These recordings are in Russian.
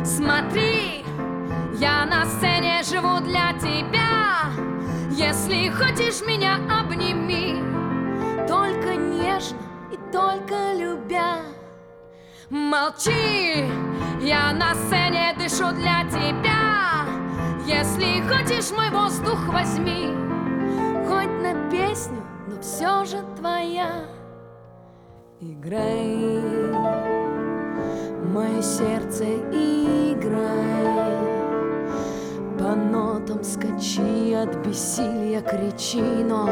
Смотри, я на сцене живу для тебя. Если хочешь меня, обними, только нежно и только любя. Молчи, я на сцене дышу для тебя. Если хочешь мой воздух, возьми, хоть на песню, но все же твоя. Играй, мое сердце, играй, по нотам скачи, от бессилья кричи, но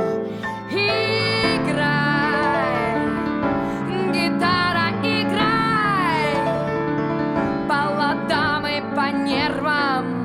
играй, гитара, играй, по ладам и по нервам.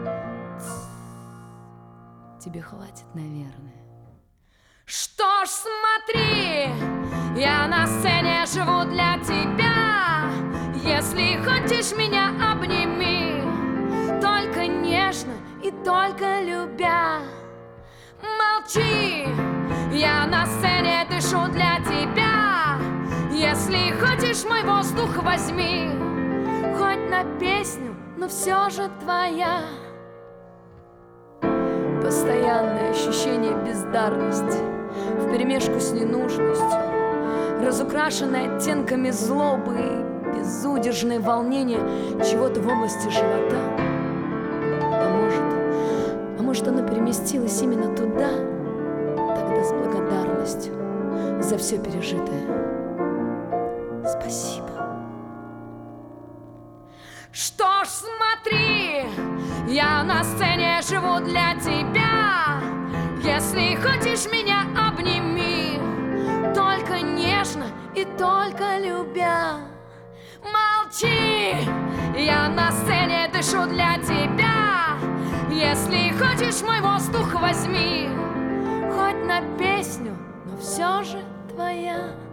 Тебе хватит, наверное. Что ж, смотри, я на сцене живу для тебя. Если хочешь меня, обними, только нежно и только любя. Молчи, я на сцене дышу для тебя. Если хочешь мой воздух, возьми, хоть на песню, но все же твоя. Постоянное ощущение бездарности вперемешку с ненужностью, разукрашенное оттенками злобы и безудержное волнение чего-то в области живота. А может, оно переместилось именно туда, тогда с благодарностью за все пережитое. Спасибо. Что ж, смотри, я на сцене живу для тебя. Если хочешь меня, обними, только нежно и только любя. Молчи, я на сцене дышу для тебя. Если хочешь мой воздух, возьми, хоть на песню, но все же твоя.